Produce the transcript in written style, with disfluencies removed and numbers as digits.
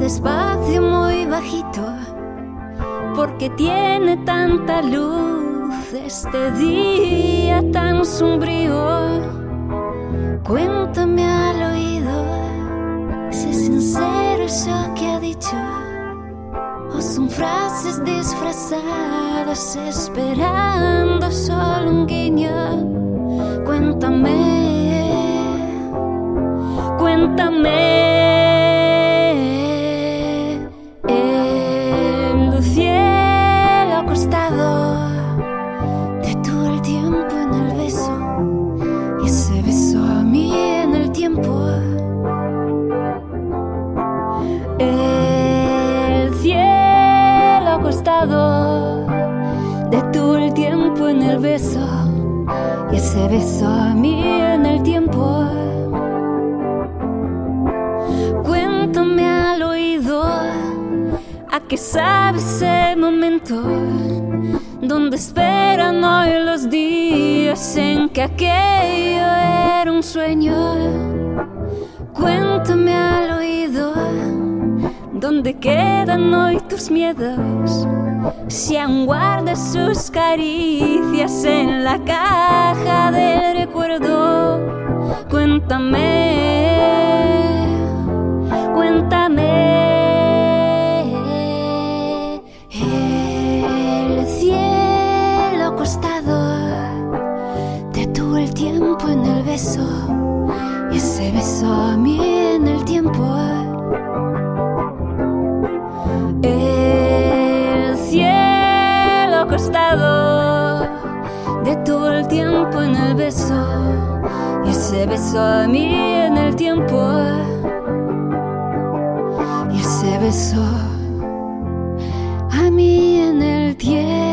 espacio muy bajito, porque tiene tanta luz este día tan sombrío. Cuéntame al oído si es sincero eso que ha dicho, o son frases disfrazadas esperando solo un guiño. Cuéntame, el cielo acostado, de todo el tiempo en el beso, y ese beso a mí en el tiempo. El cielo acostado, de todo el tiempo en el beso, y ese beso a mí en el tiempo. Cuéntame al oído a qué sabe ese momento donde esperan hoy los días en que aquello era un sueño. Cuéntame al oído dónde quedan hoy tus miedos, si aún guardas sus caricias en la caja del recuerdo. Cuéntame, el cielo acostado, de todo el tiempo en el beso, y ese beso a mí en el tiempo. El cielo acostado, de todo el tiempo en el beso, y ese beso a mí en el tiempo. Y ese beso a mí en el tiempo.